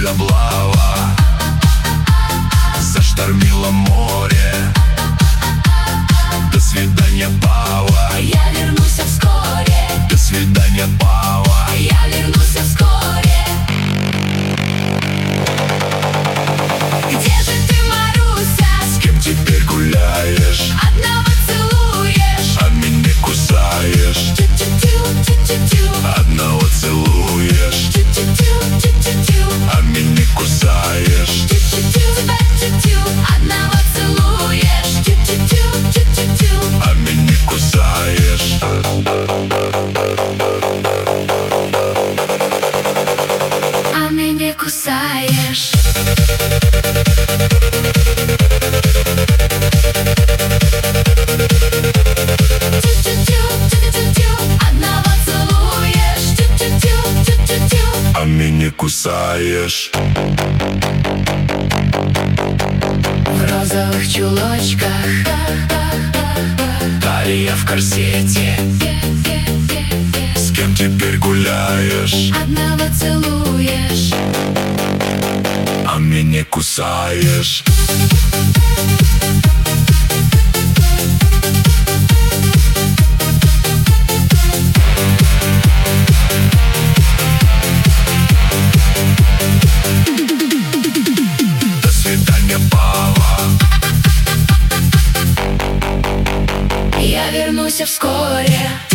облава, заштормило море. До свидания, Пава, я вернусь вскоре. до свидания, Пава, я вернусь вскоре. Где же ты, Маруся? с кем теперь гуляешь? Одного целуешь, А меня кусаешь. тю-тю-тю, тю-тю-тю, Одного целуешь, тю-тю-тю, тю-тю-тю, а меня кусаешь. тю-тю-тю, тю-тю-тю. Одного целуешь, тю-тю-тю, тю-тю-тю. А меня кусаешь. А меня кусаешь. Тю-тю-тю, тю-тю-тю. Одного целуешь, тю-тю-тю, тю-тю-тю. А меня кусаешь. В розовых чулочках, Талия в корсете. С кем теперь гуляешь? одного целуешь. А меня кусаешь. До свидания, Пава, Я вернусь вскоре.